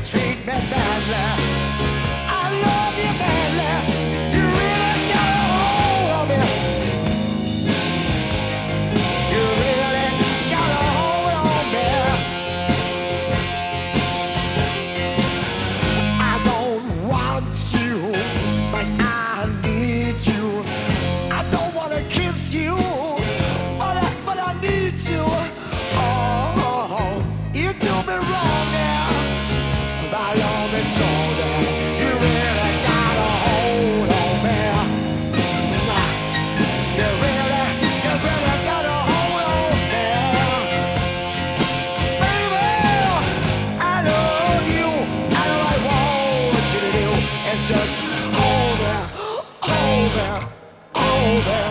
treat me badly. I love you badly. You really got a hold of me. You really got a hold on me. I don't want you, but I need you. I don't wanna kiss you, but I need you. Oh, you do me wrong now, but I love me so that you really got a hold on me. You really got a hold on me. Baby, I love you, and all I want you to do is just hold me, hold me, hold me.